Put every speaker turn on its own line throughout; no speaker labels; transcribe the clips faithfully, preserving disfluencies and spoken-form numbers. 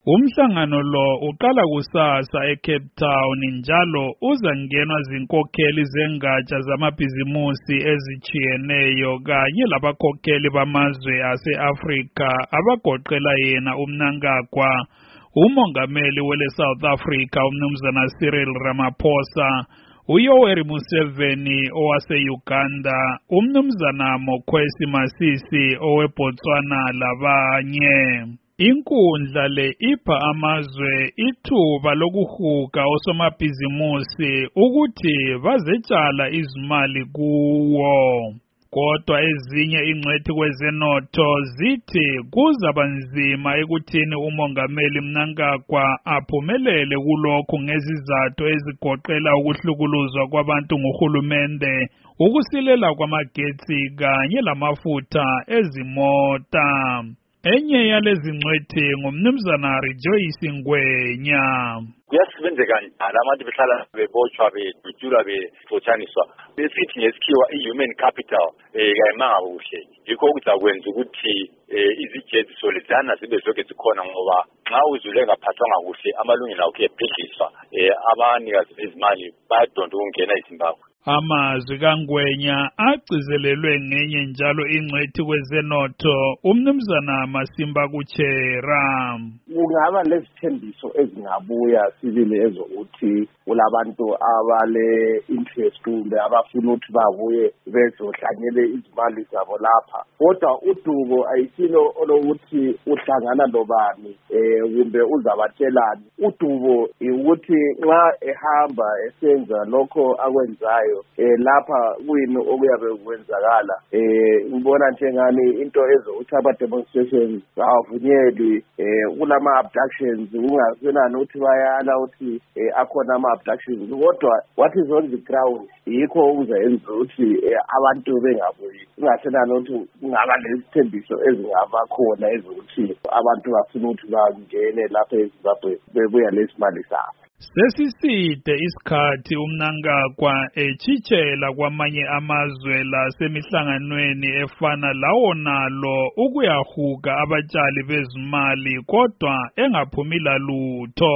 Umhlangano lo uqala kusasa eCape Town njalo uzangenwa zinkokheli zengatsha zamabhizimusi ezijiyeneyo kanye labakhokheli bamazwe ase-Afrika abagoqela yena uMnangagwa, umongameli wele South Africa uMnumzana Cyril Ramaphosa, uYoweri Museveni owase-Uganda, uMnumzana Mokwesi Masisi oweBotswana labanye. Inkundla le ipha amazwe ithuba lokuhuga osomabhizimusi ukuthi bazetshala izimali kuwo. Kodwa ezinye ingcwethi kwezenotho zithi kuzaba nzima ekuthini umongameli Mnangagwa aphumelele kulokhu ngezizathu ezigoqela ukuhlukuluzwa kwabantu nguhulumende, ukusilela kwamagetsi kanye lamafutha ezimota. Enye yalezi ngcwethi ngumnumzana Rejoice Ngwenya.
Kuyasebenzeka kanjani abantu behlala bebotshwa bedutshulwa befothaniswa besithi ngesikhiwa i-human capital eh kayimanga kuhle yikho ukuzakwenza ukuthi izijeziso lezana zibe zonke zikhona ngoba nxa uzule ngaphathwanga kuhle amalungelo akho epheliswa abanikazi bezimali bayadonda ukungena eZimbabwe.
Amazwi kaNgwenya agcizelelwe ngenye njalo ingcwethi kwezenotho uMnumzana Masimba Kuchera.
Kungaba lezithembiso ezingabuya sibili ezokuthi kulabantu abale interest kumbe abafuna ukuthi babuye bezohlanyele izimali zabo lapha, kodwa udubo ayisilo olokuthi uhlangana lobani eh kumbe uzabatshelani. Udubo ukuthi nxa ehamba esenza lokho akwenzayo eh lapha kuyini okuyabe kwenzakala eh ngibona njengani into ezokuthi aba demonstrations avunyeli eh kulama abductions ungasenani ukuthi bayala ukuthi akhona ama abductions, kodwa what is on the ground yikho okuzayenza ukuthi abantu bengabuyi. Ungasenani ukuthi kungaba lezithembiso ezingaba khona ezokuthi abantu bafuna ukuthi bangene lapha eZimbabwe bebuya lesimali sabo.
Sesiside isikhathi uMnangagwa echitshela kwamanye amazwe lasemihlanganweni efana lawo nalo ukuyahuga abatshali bezimali kodwa engaphumila lutho.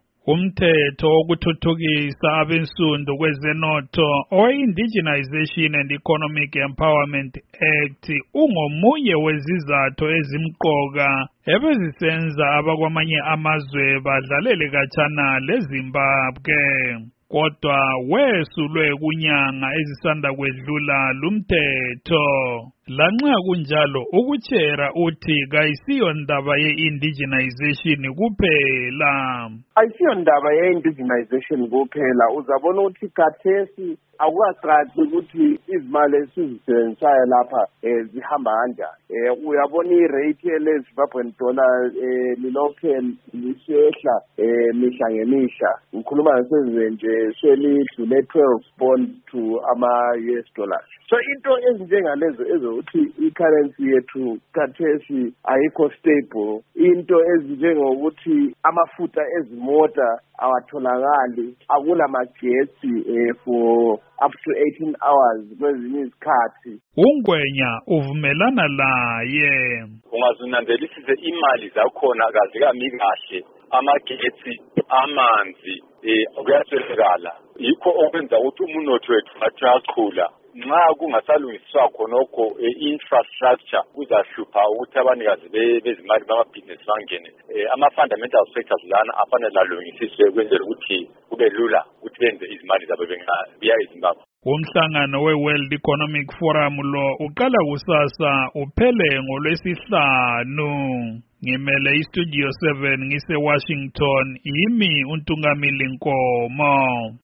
Umthetho wokuthuthukisa abensundu kwezenotho owe-Indigenization and Economic Empowerment Act ungomunye wezizathu ezimqoka ebezisenza abakwamanye amazwe badlalele khatshana leZimbabwe. Kodwa wesulwe kunyanga ezisanda kwedlula lumthetho. Lanxa kunjalo ukuchera uthi kayisiyo ndaba ye-indigenization kuphela.
Ayisiyo ndaba ye-indigenization kuphela, uzabona ukuthi khathesi akukacaci ukuthi izimali esizisebenzisayo lapha eh zihamba kanjani. Eh uyabona irate yeZimbabwean dollar eh lilokhe lisehla eh mihla ngemihla. Ngikhuluma ngesenze nje selidlule twelve bonds to ama U S dollars. So into ezinjengalezo ezokuthi i-currency yethu khathesi ayikho stable, into ezinjengokuthi amafutha ezimota awatholakali, akula magetsi eh for up to eighteen hours kwezinye izikhathi.
uNgwenya uvumelana laye.
Ungazunandelisise imali zakhona kazikami kahle, amagetsi, amanzi eh kuyaswelakala. Yikho okwenza ukuthi umunotho wethu athaqhula. Nxa kungasalungiswa khonokho infrastructure kuzahlupha ukuthi abanikazi bezimali bamabhizinisi bangene. Ama fundamental sectors lana afanele lalungisiswe kwenzela ukuthi kube lula ukuthi benze izimali zabo bengabiya eZimbabwe.
Umhlangano we-World Economic Forum lo uqala kusasa uphele ngolwesihlanu. Ngimele iStudio seven ngise Washington, yimi uNtungamili Nkomo.